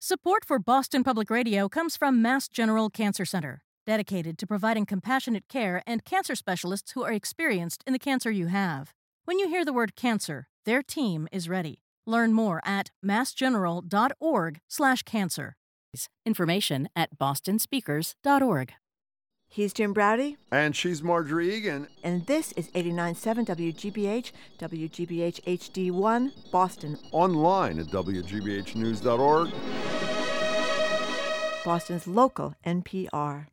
Support for Boston Public Radio comes from Mass General Cancer Center, dedicated to providing compassionate care and cancer specialists who are experienced in the cancer you have. When you hear the word cancer, their team is ready. Learn more at massgeneral.org/cancer. Information at bostonspeakers.org. He's Jim Browdy. And she's Marjorie Egan. And this is 89.7 WGBH, WGBH HD1, Boston. Online at WGBHnews.org. Boston's local NPR.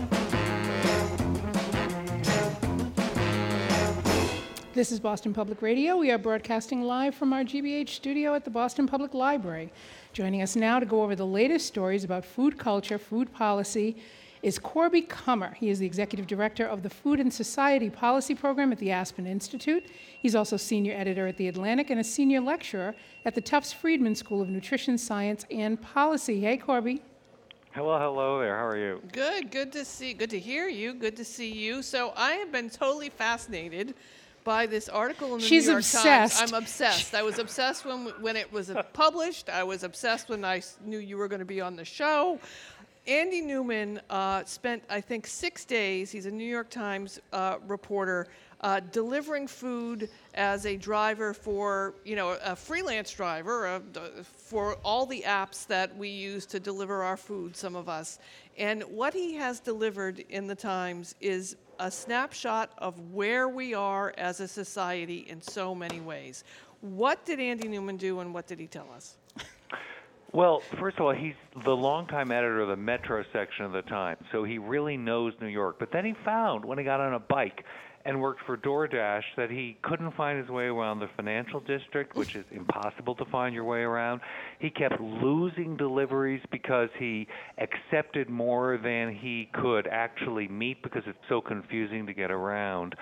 This is Boston Public Radio. We are broadcasting live from our GBH studio at the Boston Public Library. Joining us now to go over the latest stories about food culture, food policy, is Corby Kummer. He is the Executive Director of the Food and Society Policy Program at the Aspen Institute. He's also Senior Editor at The Atlantic and a Senior Lecturer at the Tufts Friedman School of Nutrition Science and Policy. Hey, Corby. Hello there. How are you? Good to hear you. Good to see you. So I have been totally fascinated by this article in the New York obsessed. Times. I'm obsessed. I was obsessed when it was published. I was obsessed when I knew you were going to be on the show. Andy Newman spent, I think, 6 days, he's a New York Times reporter, delivering food as a driver for, a freelance driver for all the apps that we use to deliver our food, some of us. And what he has delivered in the Times is a snapshot of where we are as a society in so many ways. What did Andy Newman do and what did he tell us? Well, first of all, he's the longtime editor of the Metro section of the Times, so he really knows New York. But then he found, when he got on a bike and worked for DoorDash, that he couldn't find his way around the financial district, which is impossible to find your way around. He kept losing deliveries because he accepted more than he could actually meet because it's so confusing to get around.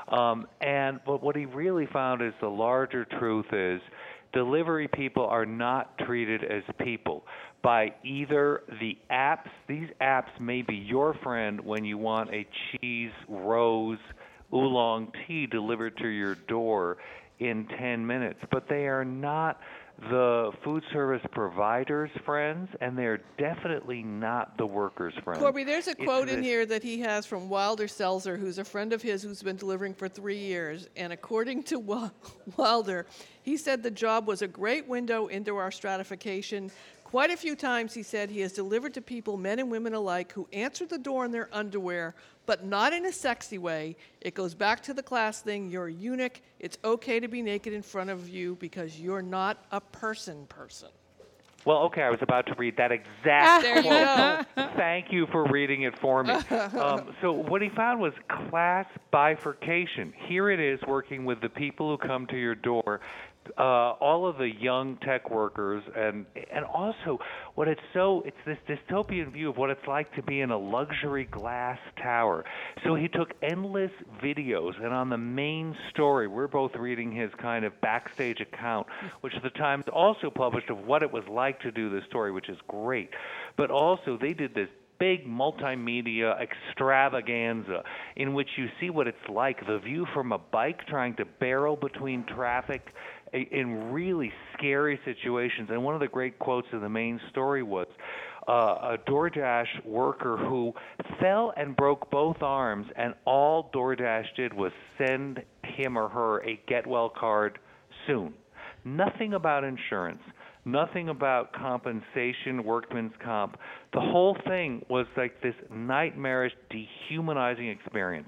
But what he really found is the larger truth is delivery people are not treated as people by either the apps. These apps may be your friend when you want a cheese rose oolong tea delivered to your door in 10 minutes, but they are not the food service providers' friends, and they're definitely not the workers' friends. Corby, there's a quote in here that he has from Wilder Seltzer, who's a friend of his who's been delivering for 3 years. And according to Wilder, he said the job was a great window into our stratification. Quite a few times, he said, he has delivered to people, men and women alike, who answer the door in their underwear, but not in a sexy way. It goes back to the class thing. You're a eunuch. It's okay to be naked in front of you because you're not a person. Well, okay, I was about to read that exact there quote. You go. Thank you for reading it for me. So what he found was class bifurcation. Here it is working with the people who come to your door, all of the young tech workers, and also it's this dystopian view of what it's like to be in a luxury glass tower. So he took endless videos, and on the main story, we're both reading his kind of backstage account, which the Times also published of what it was like to do this story, which is great. But also they did this big multimedia extravaganza in which you see what it's like, the view from a bike trying to barrel between traffic in really scary situations. And one of the great quotes in the main story was a DoorDash worker who fell and broke both arms, and all DoorDash did was send him or her a get well card soon. Nothing about insurance. Nothing about compensation, workman's comp. The whole thing was like this nightmarish, dehumanizing experience.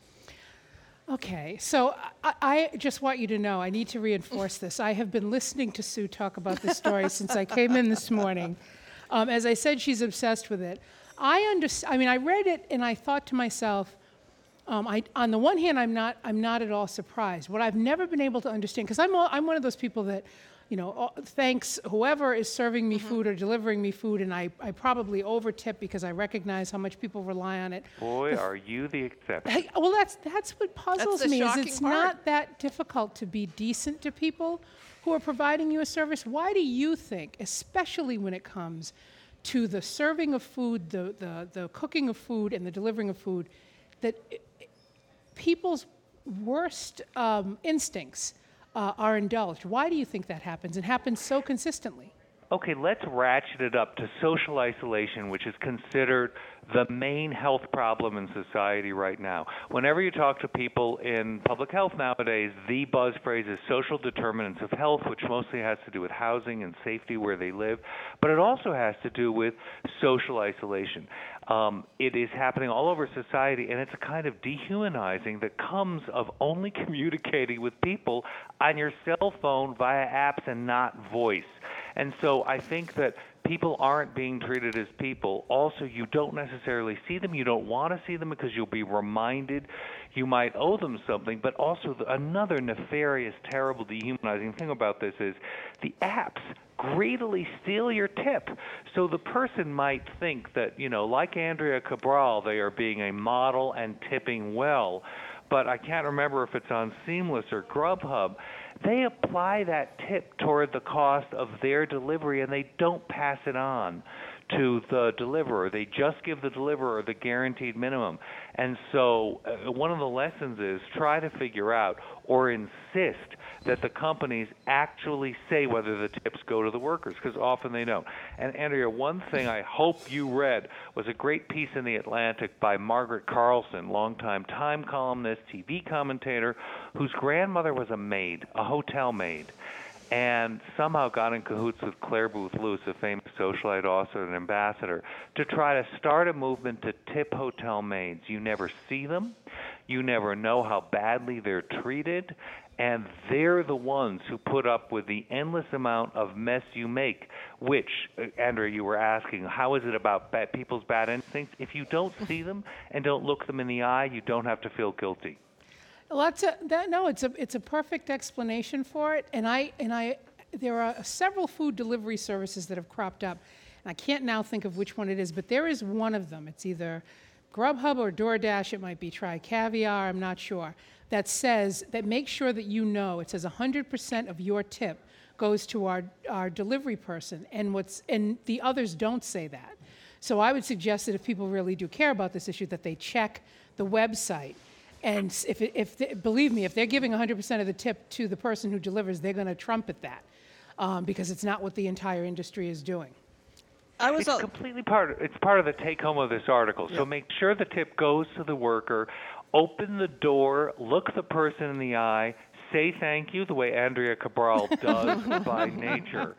Okay, so I just want you to know, I need to reinforce this. I have been listening to Sue talk about this story since I came in this morning. As I said, she's obsessed with it. I read it and I thought to myself, on the one hand, I'm not at all surprised. What I've never been able to understand, because I'm one of those people that, thanks whoever is serving me food or delivering me food, and I probably overtip because I recognize how much people rely on it. Boy, are you the exception. Well, that's what puzzles me, is it's part. not that difficult to be decent to people who are providing you a service. Why do you think, especially when it comes to the serving of food, the cooking of food, and the delivering of food, that people's worst instincts are indulged? Why do you think that happens and happens so consistently? okay, let's ratchet it up to social isolation, which is considered the main health problem in society right now. Whenever you talk to people in public health nowadays, the buzz phrase is social determinants of health, which mostly has to do with housing and safety where they live, but it also has to do with social isolation. It is happening all over society, and it's a kind of dehumanizing that comes of only communicating with people on your cell phone via apps and not voice. And so I think that people aren't being treated as people. Also, you don't necessarily see them. You don't want to see them because you'll be reminded you might owe them something. But also another nefarious, terrible, dehumanizing thing about this is the apps greedily steal your tip. So the person might think that, like Andrea Cabral, they are being a model and tipping well. But I can't remember if it's on Seamless or Grubhub. They apply that tip toward the cost of their delivery, and they don't pass it on to the deliverer. They just give the deliverer the guaranteed minimum. And so one of the lessons is try to figure out or insist that the companies actually say whether the tips go to the workers, because often they don't. And Andrea, one thing I hope you read was a great piece in The Atlantic by Margaret Carlson, longtime Time columnist, TV commentator, whose grandmother was a maid, a hotel maid, and somehow got in cahoots with Claire Booth Luce, a famous socialite, also an ambassador, to try to start a movement to tip hotel maids. You never see them. You never know how badly they're treated. And they're the ones who put up with the endless amount of mess you make, which, Andrea, you were asking, how is it about people's bad instincts? If you don't see them and don't look them in the eye, you don't have to feel guilty. It's a perfect explanation for it, and there are several food delivery services that have cropped up, and I can't now think of which one it is, but there is one of them. It's either Grubhub or DoorDash. It might be Try Caviar. I'm not sure. That makes sure that it says 100% of your tip goes to our delivery person, and the others don't say that. So I would suggest that if people really do care about this issue, that they check the website. And believe me, if they're giving 100% of the tip to the person who delivers, they're going to trumpet that because it's not what the entire industry is doing. It's completely part of the take-home of this article. Yeah. So make sure the tip goes to the worker. Open the door, look the person in the eye, say thank you the way Andrea Cabral does by nature.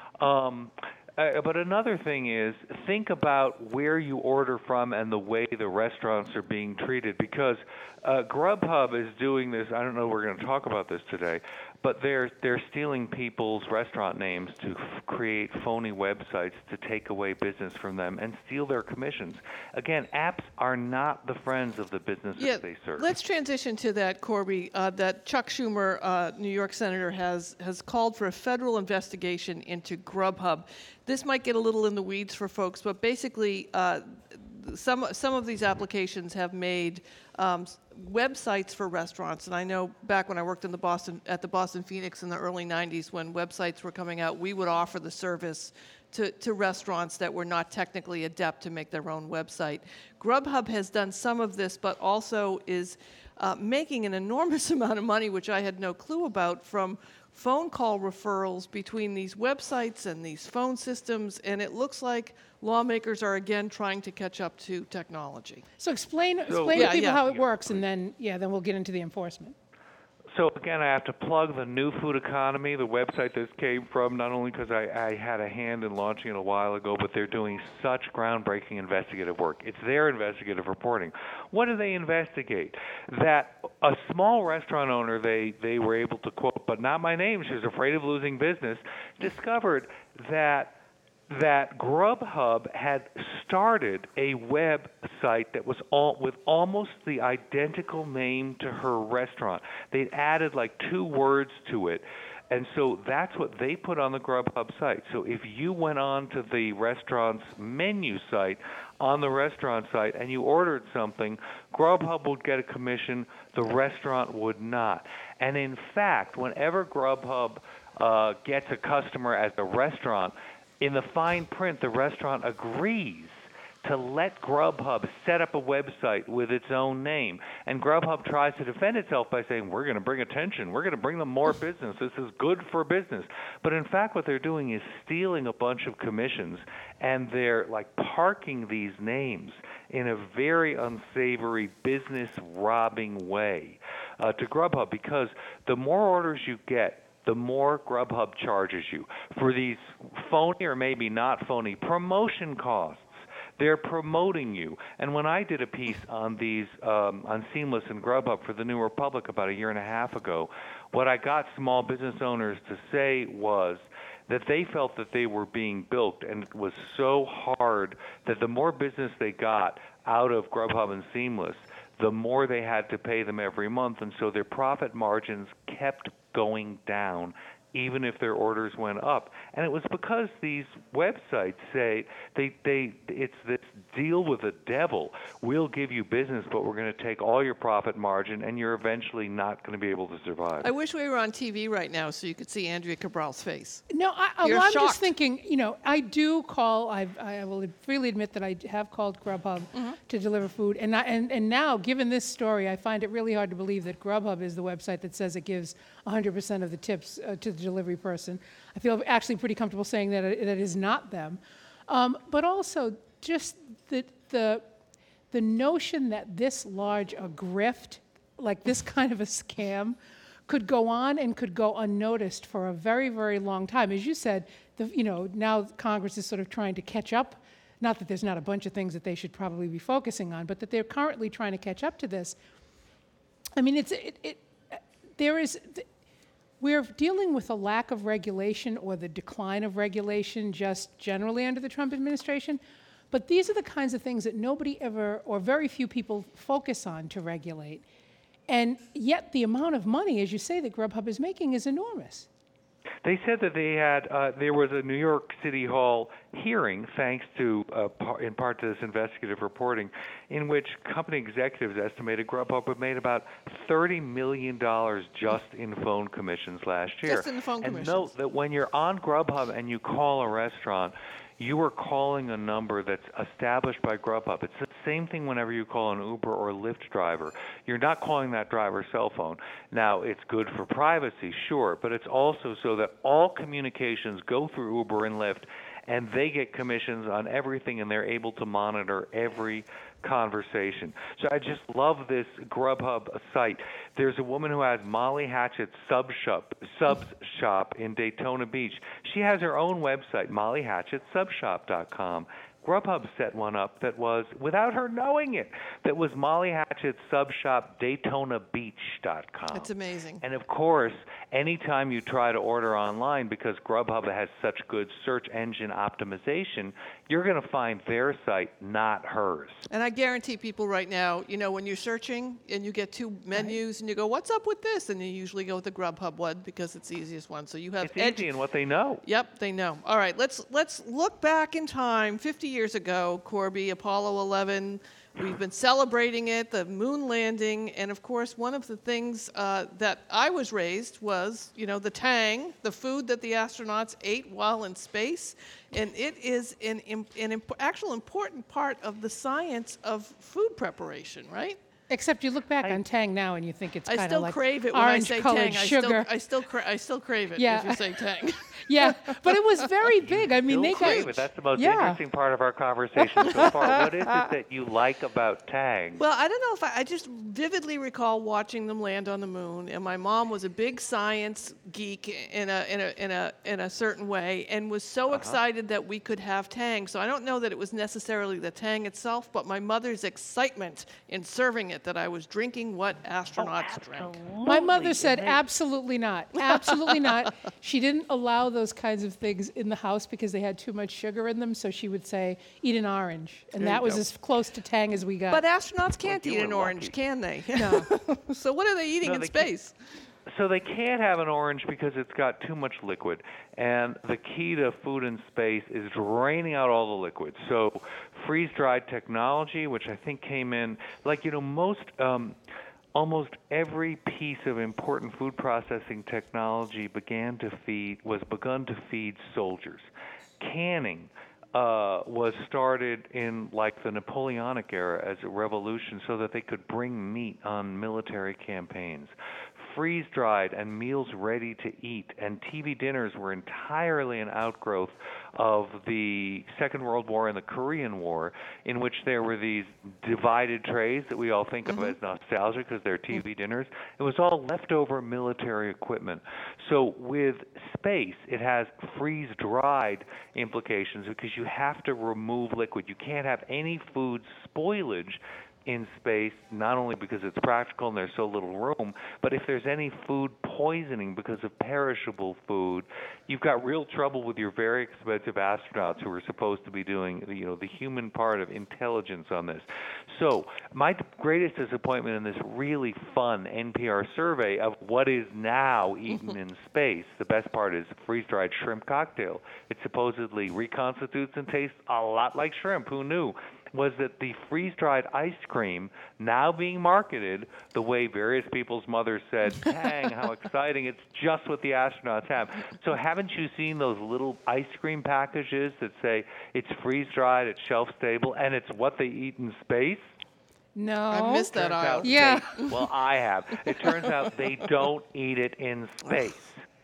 But another thing is, think about where you order from and the way the restaurants are being treated, because Grubhub is doing this. I don't know if we're going to talk about this today, but they're stealing people's restaurant names to create phony websites to take away business from them and steal their commissions. Again, apps are not the friends of the businesses they serve. Let's transition to that, Corby. That Chuck Schumer, New York senator, has called for a federal investigation into Grubhub. This might get a little in the weeds for folks, but basically some of these applications have made websites for restaurants. And I know back when I worked at the Boston Phoenix in the early 90s, when websites were coming out, we would offer the service to restaurants that were not technically adept to make their own website. Grubhub has done some of this, but also is making an enormous amount of money, which I had no clue about, from phone call referrals between these websites and these phone systems, and it looks like lawmakers are again trying to catch up to technology. So explain to people how it works, and then we'll get into the enforcement. So again, I have to plug the New Food Economy, the website this came from, not only because I had a hand in launching it a while ago, but they're doing such groundbreaking investigative work. It's their investigative reporting. What do they investigate? That a small restaurant owner they were able to quote, but not my name, she was afraid of losing business, discovered that Grubhub had started a website that was with almost the identical name to her restaurant. They'd added like 2 words to it. And so that's what they put on the Grubhub site. So if you went on to the restaurant's menu site on the restaurant site and you ordered something, Grubhub would get a commission, the restaurant would not. And in fact, whenever Grubhub gets a customer as a restaurant, in the fine print, the restaurant agrees to let Grubhub set up a website with its own name. And Grubhub tries to defend itself by saying, we're going to bring attention. We're going to bring them more business. This is good for business. But in fact, what they're doing is stealing a bunch of commissions, and they're like parking these names in a very unsavory business robbing way to Grubhub, because the more orders you get, the more Grubhub charges you for these phony or maybe not phony promotion costs. They're promoting you. And when I did a piece on these, on Seamless and Grubhub for the New Republic about a year and a half ago, what I got small business owners to say was that they felt that they were being bilked, and it was so hard that the more business they got out of Grubhub and Seamless, the more they had to pay them every month, and so their profit margins kept going down even if their orders went up. And it was because these websites say it's this deal with the devil. We'll give you business, but we're going to take all your profit margin, and you're eventually not going to be able to survive. I wish we were on TV right now so you could see Andrea Cabral's face. No, I'm shocked. just thinking, I do call, I will freely admit that I have called Grubhub to deliver food. And now, given this story, I find it really hard to believe that Grubhub is the website that says it gives 100% of the tips to the delivery person. I feel actually pretty comfortable saying that it is not them. But also, just the notion that this large a grift, like this kind of a scam, could go on and could go unnoticed for a very, very long time. As you said, now Congress is sort of trying to catch up. Not that there's not a bunch of things that they should probably be focusing on, but that they're currently trying to catch up to this. I mean, we're dealing with a lack of regulation or the decline of regulation just generally under the Trump administration. But these are the kinds of things that nobody ever, or very few people, focus on to regulate. And yet the amount of money, as you say, that Grubhub is making is enormous. They said that they had there was a New York City Hall hearing, thanks to in part to this investigative reporting, in which company executives estimated Grubhub had made about $30 million just in phone commissions last year. Just in the phone commissions. And note that when you're on Grubhub and you call a restaurant, you are calling a number that's established by Grubhub. It's the same thing whenever you call an Uber or Lyft driver. You're not calling that driver's cell phone. Now, it's good for privacy, sure, but it's also so that all communications go through Uber and Lyft, and they get commissions on everything, and they're able to monitor every conversation. So I just love this Grubhub site. There's a woman who has Molly Hatchett's Subs Shop in Daytona Beach. She has her own website, mollyhatchettsubshop.com. Grubhub set one up that was, without her knowing it, that was Molly Hatchett's Subshop DaytonaBeach.com. That's amazing. And of course, anytime you try to order online, because Grubhub has such good search engine optimization, you're going to find their site, not hers. And I guarantee people right now, when you're searching and you get two menus and you go, what's up with this? And you usually go with the Grubhub one because it's the easiest one. So you have It's easy in what they know. Yep, they know. All right, let's look back in time, 50 years ago, Corby, Apollo 11. We've been celebrating it, the moon landing, and of course, one of the things that I was raised was, the Tang, the food that the astronauts ate while in space, and it is an actual important part of the science of food preparation, right? Except you look back on Tang now and you think it's kind of like crave it when I say Tang. sugar. I still crave it Yeah. if you say Tang. Yeah, but it was very big. I mean, Still crave it. That's the most interesting part of our conversation so far. What is it that you like about Tang? Well, I don't know if I just vividly recall watching them land on the moon, and my mom was a big science geek in a certain way, and was so excited that we could have Tang. So I don't know that it was necessarily the Tang itself, but my mother's excitement in serving it, that I was drinking what astronauts drank. My mother said absolutely not. Absolutely not. She didn't allow those kinds of things in the house because they had too much sugar in them, so she would say, eat an orange. And that was as close to Tang as we got. But astronauts can't eat an orange, lucky. can they? No. So what are they eating in space? So they can't have an orange because it's got too much liquid. And the key to food in space is draining out all the liquids. So freeze-dried technology, which I think came in, almost every piece of important food processing technology was begun to feed soldiers. Canning, was started in like the Napoleonic era as a revolution so that they could bring meat on military campaigns. Freeze-dried and meals ready to eat, and TV dinners were entirely an outgrowth of the Second World War and the Korean War, in which there were these divided trays that we all think of as nostalgia because they're TV dinners. It was all leftover military equipment. So with space, it has freeze-dried implications because you have to remove liquid. You can't have any food spoilage in space, not only because it's practical and there's so little room, but if there's any food poisoning because of perishable food, you've got real trouble with your very expensive astronauts who are supposed to be doing, the human part of intelligence on this. So my greatest disappointment in this really fun NPR survey of what is now eaten in space, the best part is freeze-dried shrimp cocktail. It supposedly reconstitutes and tastes a lot like shrimp. Who knew? Was that the freeze-dried ice cream now being marketed the way various people's mothers said, dang, how exciting, it's just what the astronauts have. So haven't you seen those little ice cream packages that say it's freeze-dried, it's shelf-stable, and it's what they eat in space? No. I missed that aisle. Yeah. Well, I have. It turns out they don't eat it in space.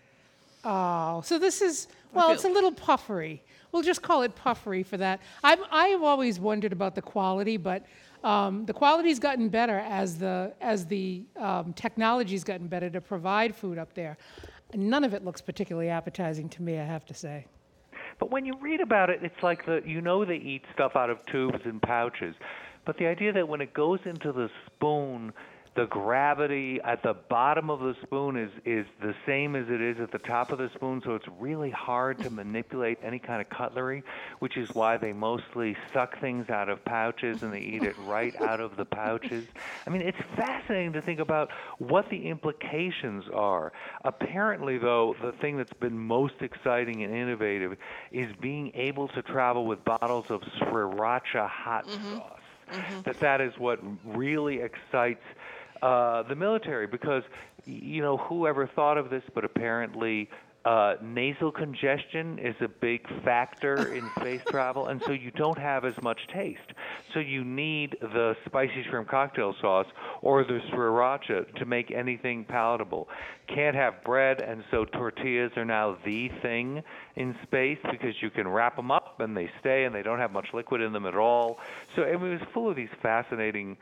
Oh, so this is, well, it's a little puffery. We'll just call it puffery for that. I've always wondered about the quality, but the quality's gotten better as the technology's gotten better to provide food up there. None of it looks particularly appetizing to me, I have to say. But when you read about it, it's like they eat stuff out of tubes and pouches. But the idea that when it goes into the spoon, the gravity at the bottom of the spoon is the same as it is at the top of the spoon, so it's really hard to manipulate any kind of cutlery, which is why they mostly suck things out of pouches and they eat it right out of the pouches. I mean, it's fascinating to think about what the implications are. Apparently, though, the thing that's been most exciting and innovative is being able to travel with bottles of sriracha hot sauce. That is what really excites the military, because whoever thought of this, but apparently nasal congestion is a big factor in space travel, and so you don't have as much taste. So you need the spicy shrimp cocktail sauce or the sriracha to make anything palatable. Can't have bread, and so tortillas are now the thing in space because you can wrap them up and they stay and they don't have much liquid in them at all. So it was full of these fascinating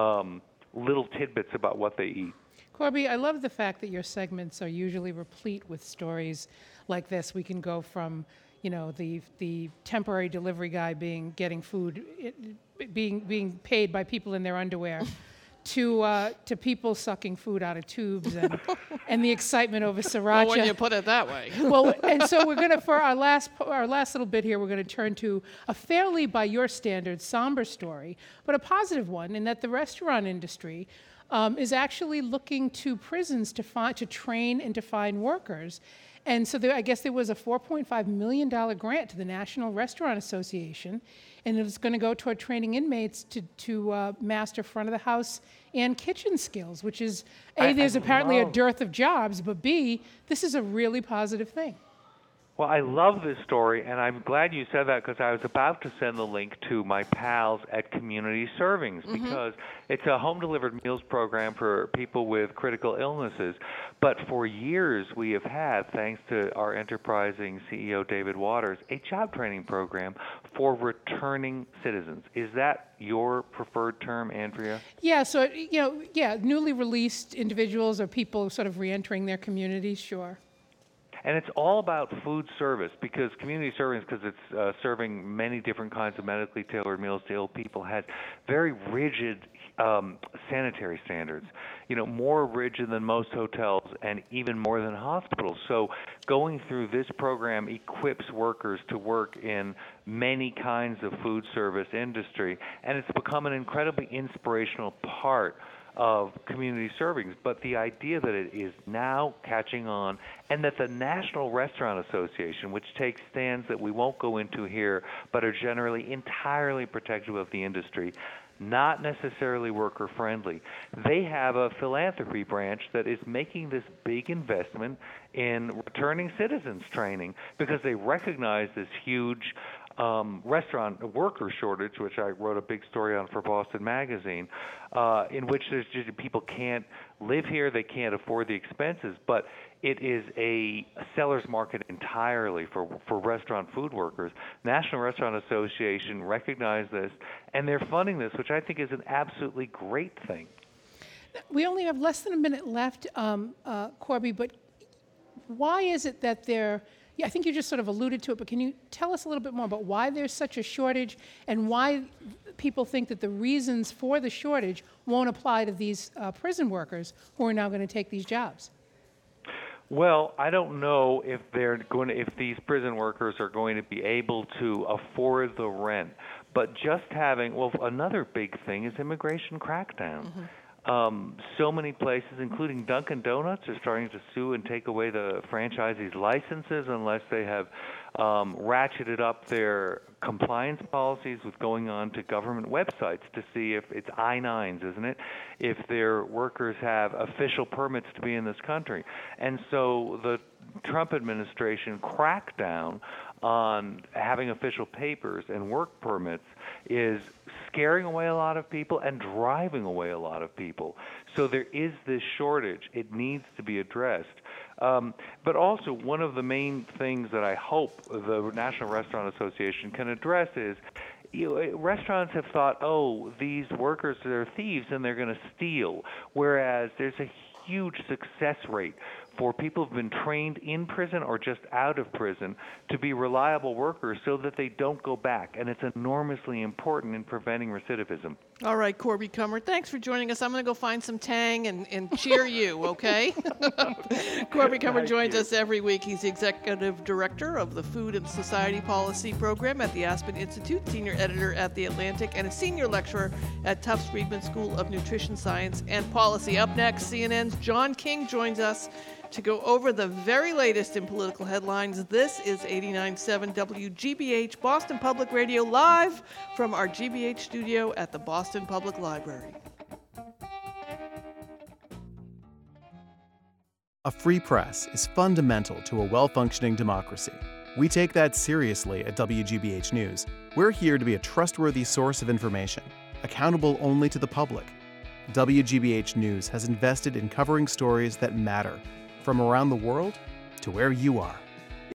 little tidbits about what they eat. Corby, I love the fact that your segments are usually replete with stories like this. We can go from, the temporary delivery guy getting food, being paid by people in their underwear, to people sucking food out of tubes and the excitement over sriracha. Well, when you put it that way. Well, and so we're going to, for our last little bit here, we're going to turn to a fairly, by your standards, somber story, but a positive one, in that the restaurant industry is actually looking to prisons to train and to find workers. And so I guess there was a $4.5 million grant to the National Restaurant Association, and it was going to go toward training inmates to master front of the house and kitchen skills, which is, there's apparently a dearth of jobs, but B, this is a really positive thing. Well, I love this story, and I'm glad you said that because I was about to send the link to my pals at Community Servings because it's a home-delivered meals program for people with critical illnesses. But for years we have had, thanks to our enterprising CEO David Waters, a job training program for returning citizens. Is that your preferred term, Andrea? Yeah, so, newly released individuals or people sort of reentering their communities, sure. And it's all about food service because community service, because it's serving many different kinds of medically tailored meals to ill people, has very rigid sanitary standards, more rigid than most hotels and even more than hospitals. So going through this program equips workers to work in many kinds of food service industry, and it's become an incredibly inspirational part of community servings. But the idea that it is now catching on, and that the National Restaurant Association, which takes stands that we won't go into here, but are generally entirely protective of the industry, not necessarily worker-friendly. They have a philanthropy branch that is making this big investment in returning citizens training because they recognize this huge restaurant worker shortage, which I wrote a big story on for Boston Magazine, in which there's just people can't live here, they can't afford the expenses, but it is a seller's market entirely for restaurant food workers. National Restaurant Association recognized this, and they're funding this, which I think is an absolutely great thing. We only have less than a minute left, Corby, but why is it that I think you just sort of alluded to it, but can you tell us a little bit more about why there's such a shortage and why people think that the reasons for the shortage won't apply to these prison workers who are now going to take these jobs? Well, I don't know if if these prison workers are going to be able to afford the rent. But just another big thing is immigration crackdown. Mm-hmm. So many places, including Dunkin' Donuts, are starting to sue and take away the franchisees' licenses unless they have ratcheted up their compliance policies with going on to government websites to see if it's I-9s, isn't it? If their workers have official permits to be in this country. And so the Trump administration crackdown on having official papers and work permits is scaring away a lot of people and driving away a lot of people. So there is this shortage. It needs to be addressed. But also, one of the main things that I hope the National Restaurant Association can address is, restaurants have thought, these workers are thieves and they're going to steal, whereas there's a huge success rate for people who've been trained in prison or just out of prison to be reliable workers so that they don't go back. And it's enormously important in preventing recidivism. All right, Corby Kummer, thanks for joining us. I'm going to go find some Tang and cheer you, okay? Corby Kummer joins us every week. He's the Executive Director of the Food and Society Policy Program at the Aspen Institute, Senior Editor at The Atlantic, and a Senior Lecturer at Tufts Friedman School of Nutrition Science and Policy. Up next, CNN's John King joins us to go over the very latest in political headlines. This is 89.7 WGBH Boston Public Radio, live from our GBH studio at the Boston Public Library. A free press is fundamental to a well-functioning democracy. We take that seriously at WGBH News. We're here to be a trustworthy source of information, accountable only to the public. WGBH News has invested in covering stories that matter, from around the world to where you are.